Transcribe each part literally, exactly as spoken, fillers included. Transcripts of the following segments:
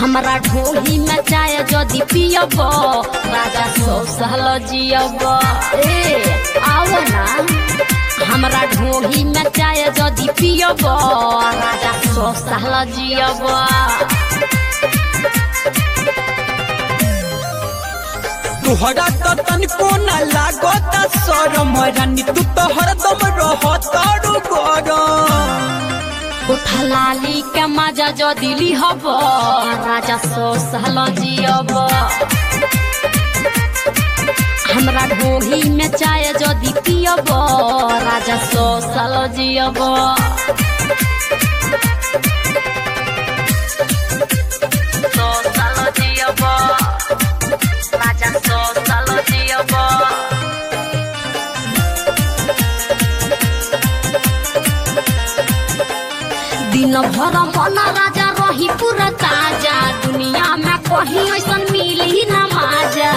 हमरा ढोही में चाय जदि पियब राजा सौ साल जियब। ए आओ ना हमरा ढोही में चाय जदि पियब राजा सौ साल जियब। तुहरा तो तनिको न लागत शरम रानी तू तो हरदम रहतारू गरम। उठलाली के मजा जदि लिहब राजा सौ साल जियब। हमरा ढोही में चाय जदि पियब राजा सौ साल जियब। सौ साल जियब राजा सौ साल जियब। दिन भर मन राजा रही पूरा ताजा दुनिया में कहीं ऐसा मिली न माजा।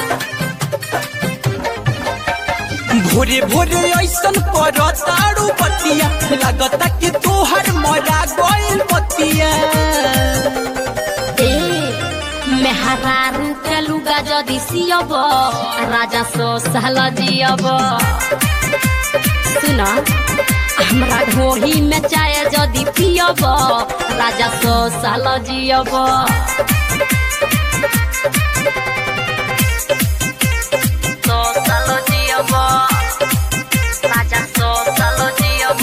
भोरे भोरे ऐसन करतारू बतिया लागता कि तोहर मरा गइल बतिया। ए मेहरारू के लुगा जदि सियब राजा सौ साल जियब। सुना हमरा ढोही में चाय जदि पियब राजा सौ साल जियब। सौ साल जियब राजा सौ साल जियब।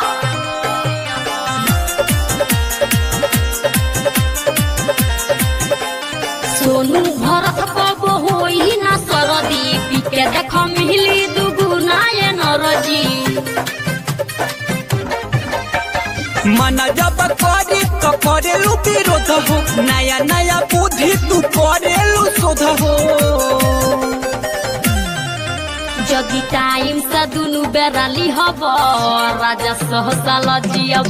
सोनू भरत बाबू होई ना सरदी पीके देख मिली दुगुना ये नरजी। मन जब करी तो करेलू विरोध हो नया नया बुद्धि तू करेलू शोध हो। जदि टाइम से दुनु बेरा लिहब राजा सौ साल जियब।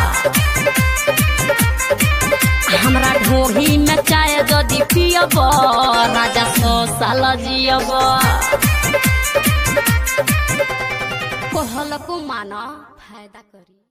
हमरा ढोही में चाय जदि पियब राजा सौ साल जियब। कहल को माना फायदा करी।